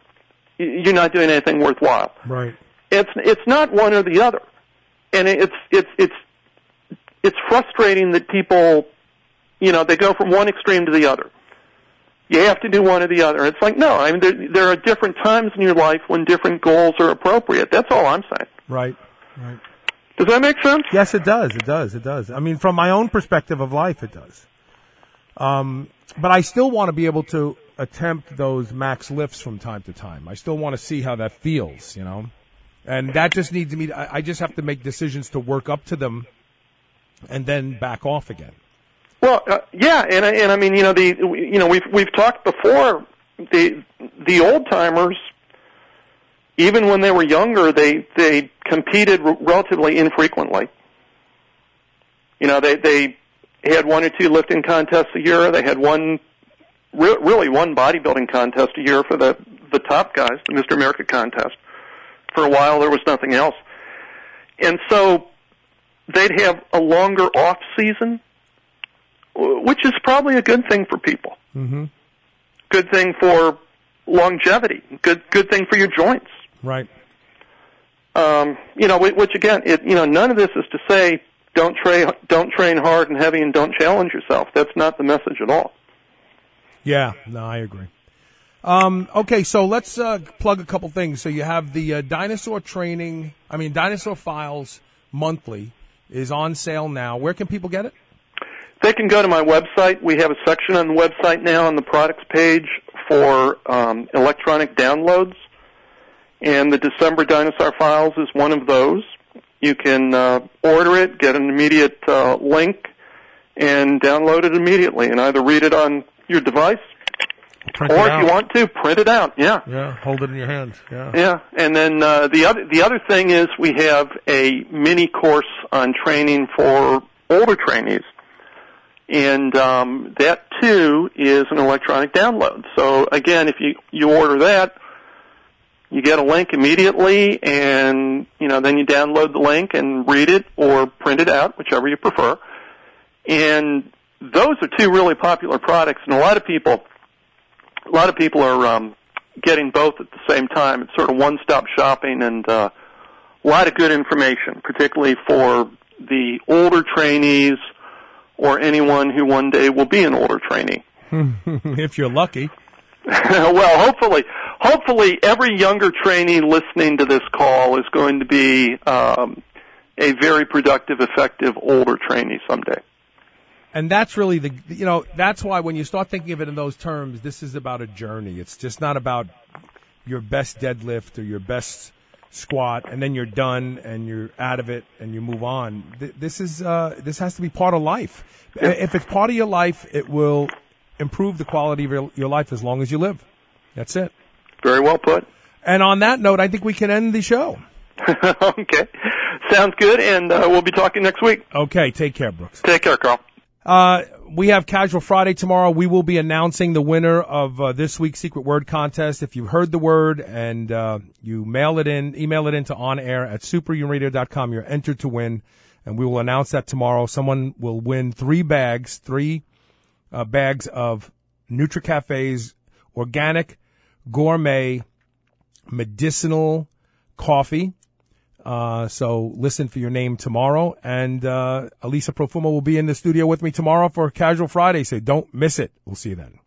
you're not doing anything worthwhile. Right. It's not one or the other, and it's frustrating that people, they go from one extreme to the other. You have to do one or the other. It's like, no, I mean, there are different times in your life when different goals are appropriate. That's all I'm saying. Right. Does that make sense? Yes, it does. It does. I mean, from my own perspective of life, it does. But I still want to be able to attempt those max lifts from time to time. I still want to see how that feels, And that just needs me, I just have to make decisions to work up to them and then back off again. Well, yeah, and I mean, we've talked before. The old timers, even when they were younger, they competed relatively infrequently. They had one or two lifting contests a year. They had one bodybuilding contest a year for the top guys, the Mr. America contest. For a while, there was nothing else, and so they'd have a longer off season, which is probably a good thing for people. Mm-hmm. Good thing for longevity. Good thing for your joints. Right. Which again, none of this is to say don't train hard and heavy and don't challenge yourself. That's not the message at all. Yeah, no, I agree. Okay, so let's plug a couple things. So you have the Dinosaur Files monthly is on sale now. Where can people get it? They can go to my website. We have a section on the website now on the products page for electronic downloads, and the December Dinosaur Files is one of those. You can order it, get an immediate link, and download it immediately, and either read it on your device, or if you want to, print it out. Yeah. Yeah, hold it in your hands. Yeah. Yeah, and then the other thing is we have a mini course on training for older trainees. And that, too, is an electronic download. So, again, if you order that, you get a link immediately, and, then you download the link and read it or print it out, whichever you prefer. And those are two really popular products, and a lot of people are getting both at the same time. It's sort of one-stop shopping and a lot of good information, particularly for the older trainees or anyone who one day will be an older trainee. If you're lucky. Well, hopefully every younger trainee listening to this call is going to be a very productive, effective older trainee someday. And that's really that's why when you start thinking of it in those terms, this is about a journey. It's just not about your best deadlift or your best squat, and then you're done and you're out of it and you move on. This has to be part of life. If it's part of your life, it will improve the quality of your life as long as you live. That's it. Very well put. And on that note, I think we can end the show. Okay. Sounds good, and we'll be talking next week. Okay, take care, Brooks. Take care, Carl. We have Casual Friday tomorrow. We will be announcing the winner of this week's Secret Word Contest. If you heard the word and you email it in to onair@superhumanradio.com, you're entered to win, and we will announce that tomorrow. Someone will win three bags of NutriCafe's organic, gourmet, medicinal coffee. So listen for your name tomorrow. And Elisa Profumo will be in the studio with me tomorrow for Casual Friday. So don't miss it. We'll see you then.